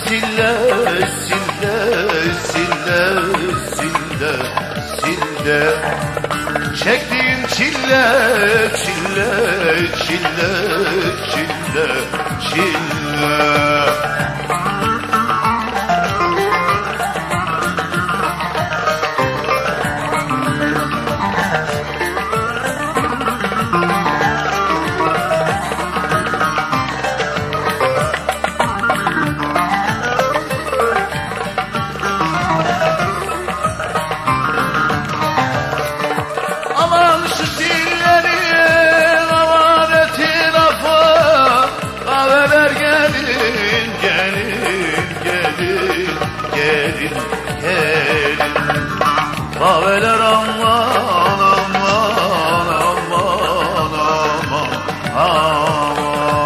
sille sille sille sille sille. Çektiğim çile çile çile çile çile. Aman şu zillerin aman etrafı, kahveler gelin gelin gelin gelin gelin. Kahveler aman aman aman aman aman.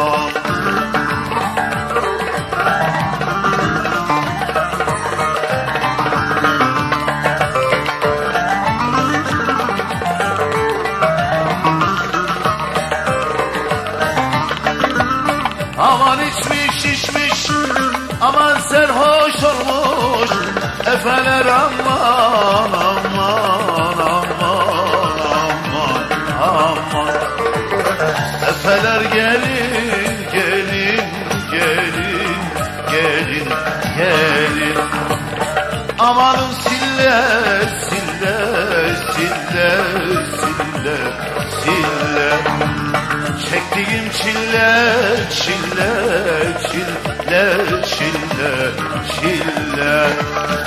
Aman içmiş içmiş, aman serhoş olmuş, efeler aman aman aman aman aman. Efeler gelin gelin gelin gelin gelin. Amanın sille sille sille sille sille. Çektiğim çile çile çile çile çile.